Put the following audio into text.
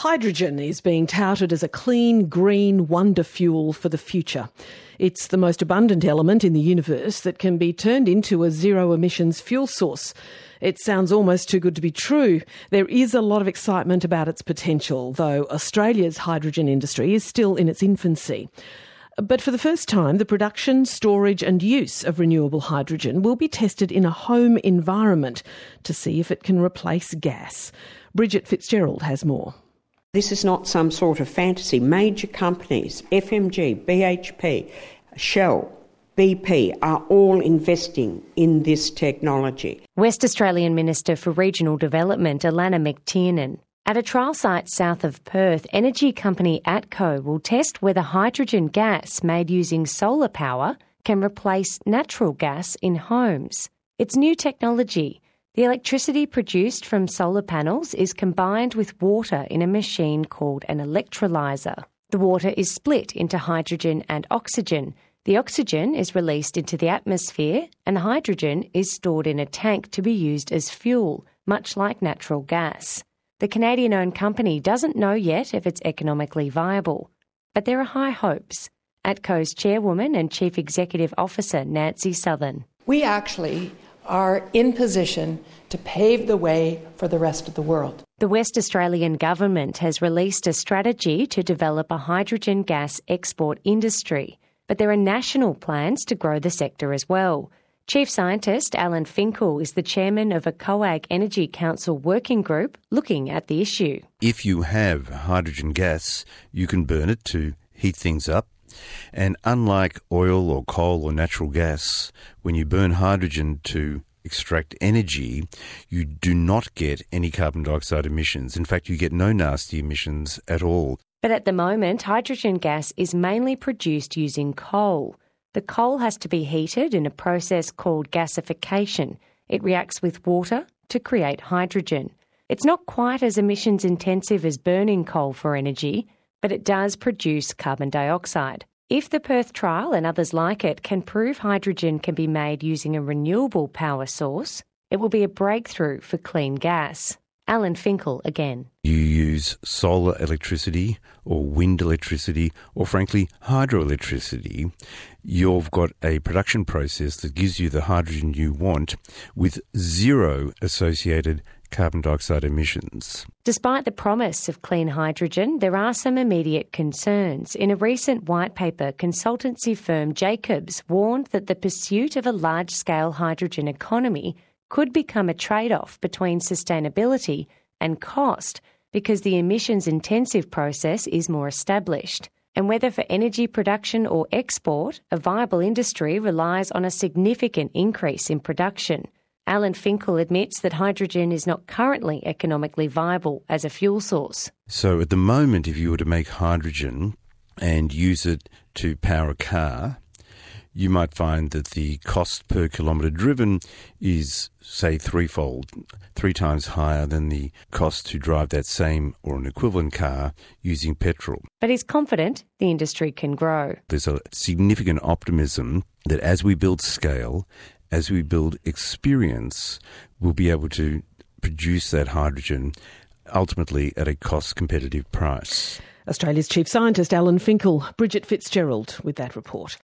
Hydrogen is being touted as a clean, green wonder fuel for the future. It's the most abundant element in the universe that can be turned into a zero-emissions fuel source. It sounds almost too good to be true. There is a lot of excitement about its potential, though Australia's hydrogen industry is still in its infancy. But for the first time, the production, storage and use of renewable hydrogen will be tested in a home environment to see if it can replace gas. Bridget Fitzgerald has more. This is not some sort of fantasy. Major companies, FMG, BHP, Shell, BP, are all investing in this technology. West Australian Minister for Regional Development, Alana McTiernan. At a trial site south of Perth, energy company ATCO will test whether hydrogen gas made using solar power can replace natural gas in homes. It's new technology. The electricity produced from solar panels is combined with water in a machine called an electrolyser. The water is split into hydrogen and oxygen. The oxygen is released into the atmosphere and hydrogen is stored in a tank to be used as fuel, much like natural gas. The Canadian-owned company doesn't know yet if it's economically viable, but there are high hopes. ATCO's chairwoman and Chief Executive Officer Nancy Southern. We actually are in position to pave the way for the rest of the world. The West Australian government has released a strategy to develop a hydrogen gas export industry, but there are national plans to grow the sector as well. Chief Scientist Alan Finkel is the chairman of a COAG Energy Council working group looking at the issue. If you have hydrogen gas, you can burn it to heat things up. And unlike oil or coal or natural gas, when you burn hydrogen to extract energy, you do not get any carbon dioxide emissions. In fact, you get no nasty emissions at all. But at the moment, hydrogen gas is mainly produced using coal. The coal has to be heated in a process called gasification. It reacts with water to create hydrogen. It's not quite as emissions intensive as burning coal for energy, but it does produce carbon dioxide. If the Perth trial and others like it can prove hydrogen can be made using a renewable power source, it will be a breakthrough for clean gas. Alan Finkel again. You use solar electricity or wind electricity or, frankly, hydroelectricity. You've got a production process that gives you the hydrogen you want with zero associated carbon dioxide emissions. Despite the promise of clean hydrogen, there are some immediate concerns. In a recent white paper, consultancy firm Jacobs warned that the pursuit of a large-scale hydrogen economy could become a trade-off between sustainability and cost because the emissions-intensive process is more established. And whether for energy production or export, a viable industry relies on a significant increase in production. Alan Finkel admits that hydrogen is not currently economically viable as a fuel source. So at the moment, if you were to make hydrogen and use it to power a car, you might find that the cost per kilometre driven is, say, threefold, 3 times higher than the cost to drive that same or an equivalent car using petrol. But he's confident the industry can grow. There's a significant optimism that as we build scale, as we build experience, we'll be able to produce that hydrogen ultimately at a cost-competitive price. Australia's Chief Scientist Alan Finkel, Bridget Fitzgerald with that report.